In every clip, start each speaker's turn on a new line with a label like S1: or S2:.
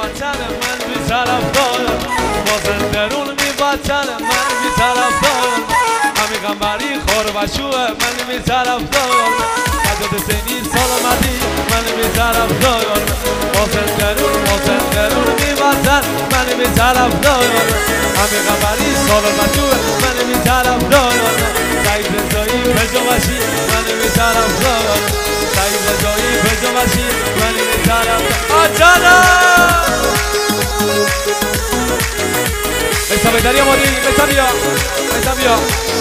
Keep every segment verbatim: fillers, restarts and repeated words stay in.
S1: وطن من بی طرف دارم بازن درون می وطن من بی طرف دارم همی غمبری خور و شوه من بی طرف دارم حدود سینی سلامتی من بی طرف دارم بازن درون بازن درون می وطن من بی طرف دارم همی غمبری خور و شوه من بی طرف دارم سعید رضایی پجا باشی من بی طرف دارم سعید رضایی پجا باشی من بی طرف آجانا Esa bedaría morir, esa vía, esa vía.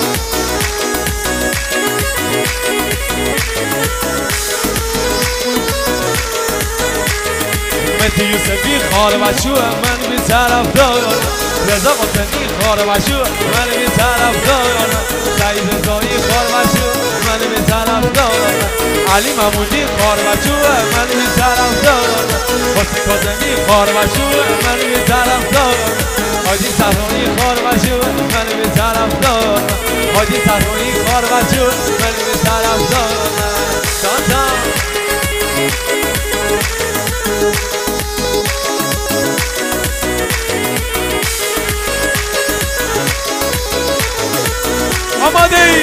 S1: متی یوسفی خار و شو من بی طرف دارم رضا قطنی خار و شو من بی طرف دارم سعید رضایی خار و شو من بی طرف دارم علی ممونی خار و شو من بی طرف دارم حسین کاظمی خار و شو من بی طرف دارم حاجی صحرایی خار و شو من بی طرف دارم حاجی صحرایی خار و شو من بی طرف دارم جان جان آماده ای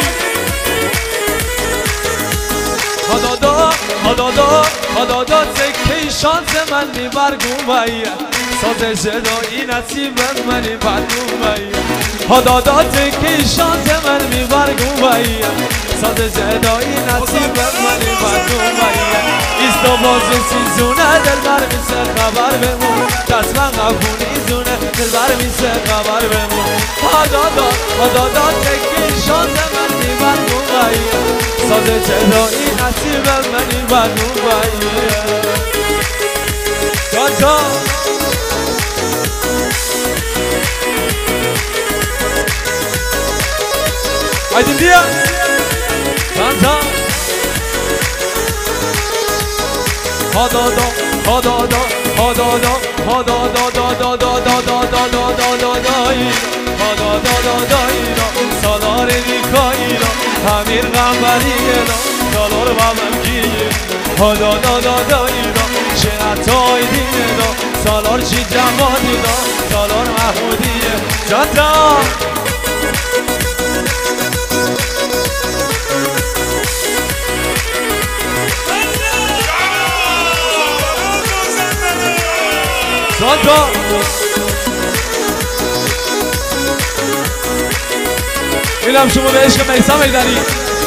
S1: خدادا خدادا خدادا تکی شانس من میبرگومایی ساز جدایی نصیب منی برگومایی خدادا تکی شانس من میبرگومایی ساز جدایی نصیب منی برگومایی ایستا باز سیزونه دل بر میسه خبر بمون دست من قفونی زونه دل بر میسه خبر بمون خدادا خدادا تکی شانس من میبرگومایی ساز جدایی نصیب منی برگومایی جا جا Aydın diye Santa Hadada Hadada Hadada Hadada da da da da da da da da da da Hadada da da da Salar dikayla Hamir gambariyla Salar babamkiye Hadada da da da Şeratay dinla Salar çi cemadila Salar mahmudiye Jata Santa İlham şumu ve eşkı meysam eydari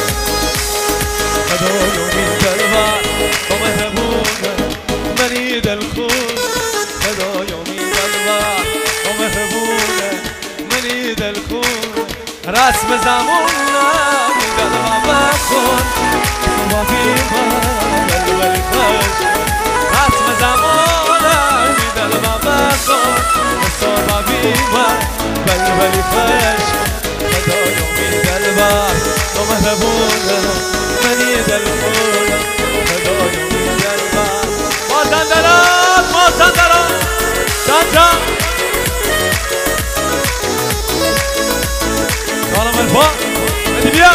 S1: خدایا من دلبر با مهربونه منی دلخون خدایا من دلبر با مهربونه منی دلخون رسم زمان من دلبر بخون با بیمار دلبری خوش رسم زمان من دلبر بخون با بیمار دلبری خوش خدایا من دلبر با مهربونه منی دلخون خدایا من دلبر مازندران مازندران سانتا سلام الفا بدی بیا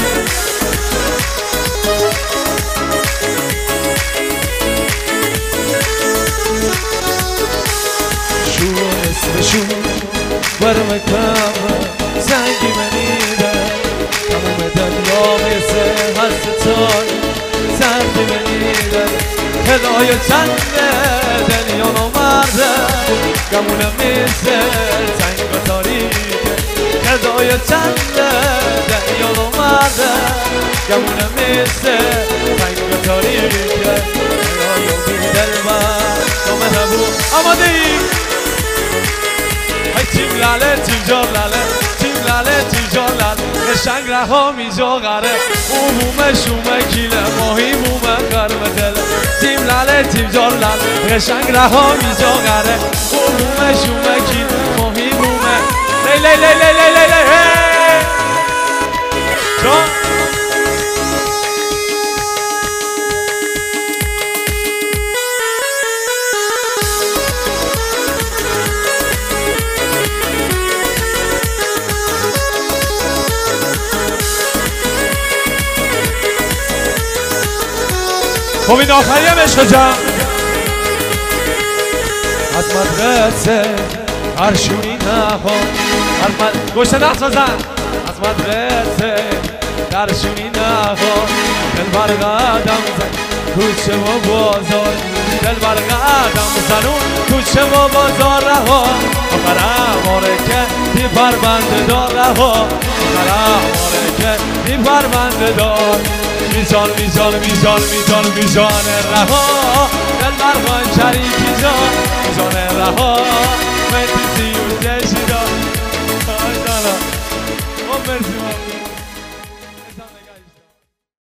S1: شو اسم شو برم کامه زنگی منی در تمام دنیا مثل هستان زنگی منی در خدای چنده دنیا نمرده گمونه مثل تنگ و تاریکه خدای چنده دنیا نمرده گمونه مثل تنگ و تاریکه خدایا بی دلبر تو مهربون آماده ای های تیم لاله تیم جار لاله تیم لاله تیم جار لاله قشنگ رها میجا غره عموم شومه کیله ماهی مومه قرمه دله تیم لاله تیم جار لاله قشنگ رها میجا غره عموم شومه کیله ماهی مومه لی لی لی لی لی لی لی هی جان خب این آخری هم عشق جمع از مدرسه هرشونی نها گوشه نقص بزن از مدرسه هرشونی نها دل بر قدم زن کوچه و بازار دل بر قدم زنون کوچه و بازار رها آخرم آره که بی پرونده دار رها آخرم آره که بی پرونده دار میزان میزان میزان میزان میزان رها دل بر خان شریکی جان میزان رها من دیزی و جشی دار آی دانا او مرسی